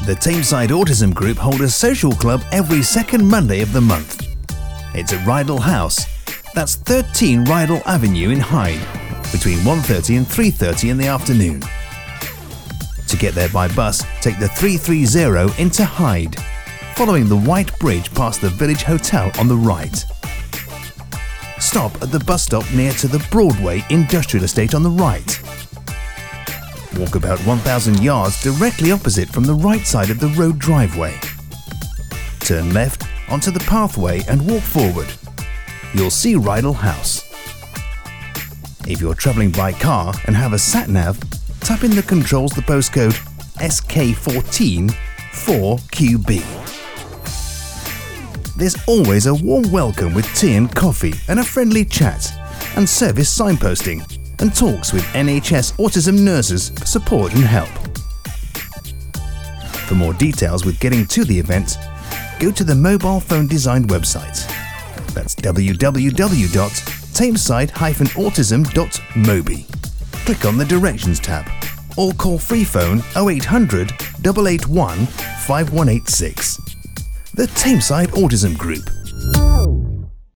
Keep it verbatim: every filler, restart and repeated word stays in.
The Tameside Autism Group hold a social club every second Monday of the month. It's at Rydal House. That's thirteen Rydal Avenue in Hyde, between one thirty and three thirty in the afternoon. To get there by bus, take the three thirty into Hyde, following the White Bridge past the Village Hotel on the right. Stop at the bus stop near to the Broadway Industrial Estate on the right. Walk about one thousand yards directly opposite from the right side of the road driveway. Turn left onto the pathway and walk forward. You'll see Rydal House. If you're travelling by car and have a sat-nav, type in the controls the postcode S K one four four Q B. There's always a warm welcome with tea and coffee and a friendly chat, and service signposting and talks with N H S autism nurses for support and help. For more details with getting to the event, go to the mobile phone design website. That's w w w dot tameside dash autism dot mobi. Click on the Directions tab or call free phone oh eight hundred, eight eight one, five one eight six. The Tameside Autism Group.